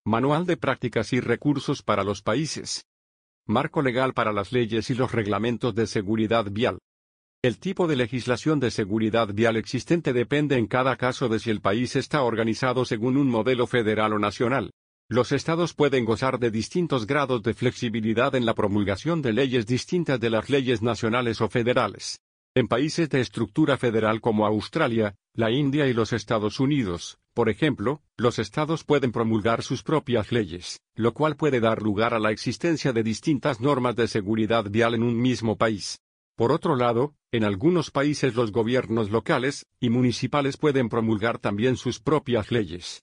Manual de prácticas y recursos para los países. Marco legal para las leyes y los reglamentos de seguridad vial. El tipo de legislación de seguridad vial existente depende en cada caso de si el país está organizado según un modelo federal o nacional. Los estados pueden gozar de distintos grados de flexibilidad en la promulgación de leyes distintas de las leyes nacionales o federales. En países de estructura federal como Australia, la India y los Estados Unidos, por ejemplo, los estados pueden promulgar sus propias leyes, lo cual puede dar lugar a la existencia de distintas normas de seguridad vial en un mismo país. Por otro lado, en algunos países los gobiernos locales y municipales pueden promulgar también sus propias leyes.